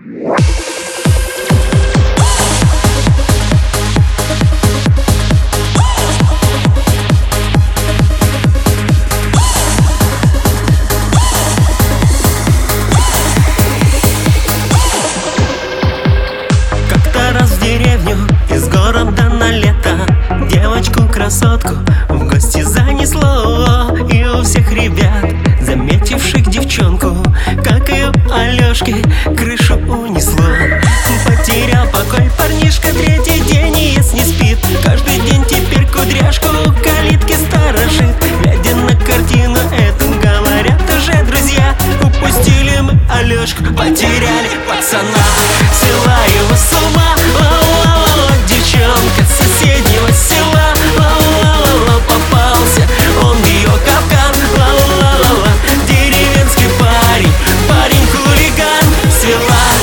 Из города на лето девочку-красотку в гости занесло. И у всех ребят, заметивших девчонку, как и у Алёшки, крышу унесло. Потерял покой парнишка, третий день и не спит. Каждый день теперь кудряшку у калитки сторожит. Глядя на картину эту, говорят уже друзья: упустили мы Алёшку, потеряли пацана, свела его с ума. Девчонка с соседнего села, ла-ла-ла-ла, попался он в ее капкан, ла-ла-ла-ла. Деревенский парень, парень-хулиган, свела